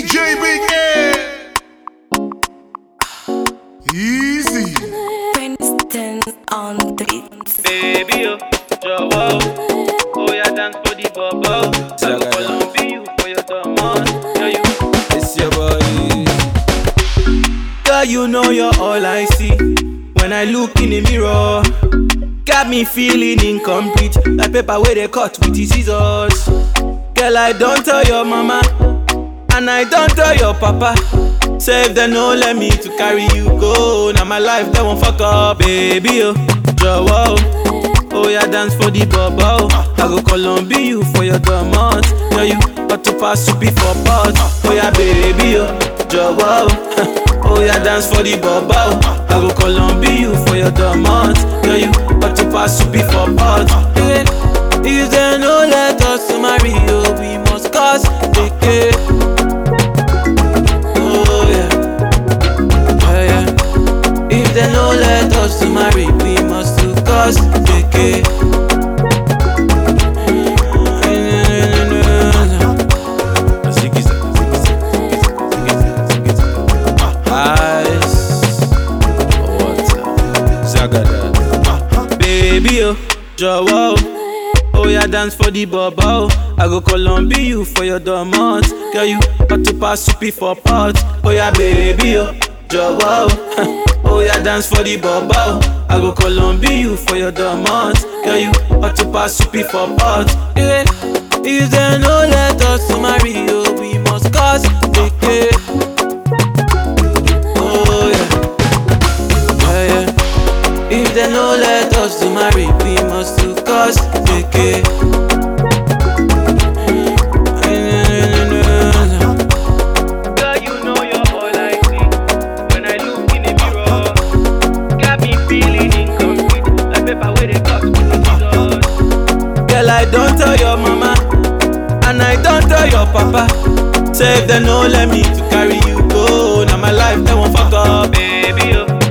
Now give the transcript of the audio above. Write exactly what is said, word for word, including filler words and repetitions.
D J Big Air. Easy. Princeton on the beat. Baby, oh, Jowo. Oh, yeah, dance for the bubble. I go Colombia you for your diamond. Yeah, you. It's your body. Girl, you know you're all I see. When I look in the mirror, got me feeling incomplete. Like paper where they cut with the scissors. Girl, I don't tell your mama, and I don't tell your papa. Save them, no let me to carry you go. Now my life, they won't fuck up. Baby, oh, Jowo. Oh, yeah, dance for the bubble. I go Colombia you for your diamond. Yeah, you got to pass to be for pot. Oh, yeah, baby, oh, Jowo. Oh, yeah, dance for the bubble. I go Colombia you for your diamond. Yeah, you got to pass to be for pot. Yeah. If they no let us to marry, oh, we must cause the cake. Oh, yeah. Oh, yeah. If they no let us to marry, we must to cause the cake. Baby, oh, Jowo. Oh, yeah, dance for the bubble. I go Colombia you for your diamond. Girl, you got to pass to for pot. Oh, yeah, baby, oh, Jowo. Oh, yeah, dance for the bubble. I go Colombia you for your diamond. Girl, you got to pass to for pot. Yeah. If they no let us to marry, oh, we must cause the cake. Oh, yeah. Oh, yeah. If they no let us to marry, we must to cause the cake. Girl, you know you're all I see. When I look in the mirror, got me feeling incomplete. Like paper where they cut with the scissors. Girl, I don't tell your mama, and I don't tell your papa. Save them, no let me to carry you go. Now my life, they won't fuck up. Baby, oh.